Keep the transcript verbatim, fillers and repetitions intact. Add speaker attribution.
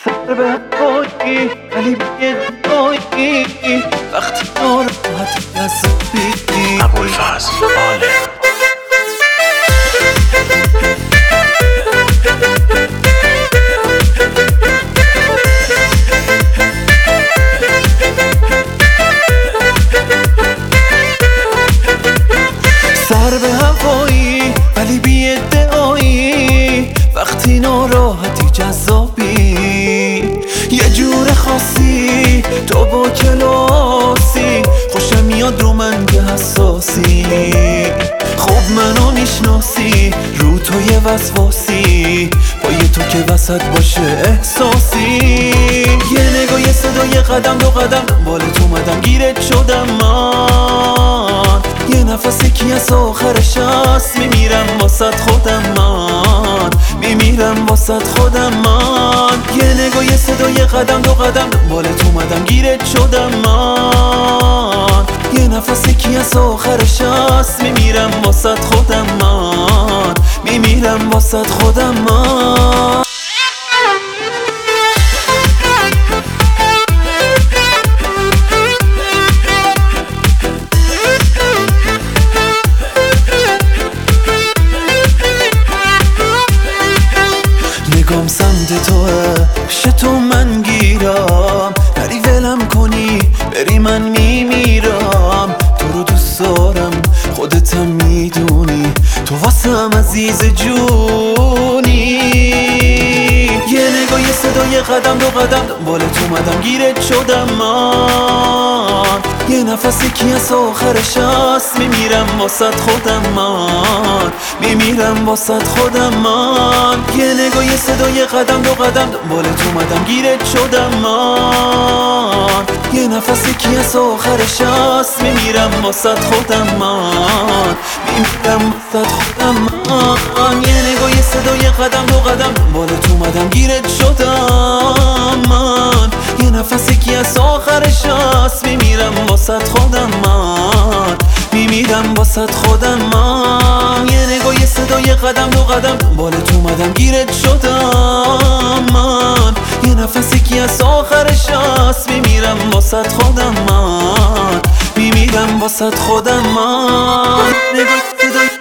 Speaker 1: سر به هوایی ولی بیه دایی وقتی ناراحتی عصبی
Speaker 2: ابوالفضل عالم.
Speaker 1: سر به هوایی ولی بی ادعایی وقتی ناراحتی جذابی یه جور خاصی تو با کلاسی خوشم میاد رو من که حساسی خوب منو میشناسی رو تو یه وسواسی با یه تو که وسط باشه احساسی یه نگاه یه صدا یه قدم دو قدم دنبالت اومدم گیرت شدم من یه نفس یکی از آخرش هست میمیرم واسد خودم من میمیرم واسد خودم من یه نگاه یه صدا یه قدم دو قدم دنبالت اومدم گیرت شدم من یه نفس یکی از آخرش هست میمیرم واسد خودم من میمیرم واسد خودم من نگام سمت توه پیش تو من گیرم نری ولم کنی بری من میمیرم تو رو دوست دارم خودتم میدونی تو واسم عزیز جونی یه نگاه یه صدا یه قدم دو قدم دنبالت اومدم گیرت شدم من یه نفس یکی از آخرش هست میمیرم واسد خودم من میمیرم واسد خودم من یه نگاه یه صدا یه قدم دو قدم دنبالت اومدم گیرت شدم من یه نفس یکی از آخرش هست میمیرم واسد خودم من میمیرم واسد خودم من یه نگاه یه صدا یه قدم دو قدم دنبالت اومدم گیرت شدم من یه نفس یکی از آخرش هست میمیرم واسد خودم من میمیرم واسد خودم من یه نگاه یه صدا یه قدم دو قدم دنبالت اومدم گیرت شدم من یه نفس یکی از آخرش هست میمیرم واسد خودم من میمیرم واسد خودم من نگاه صدا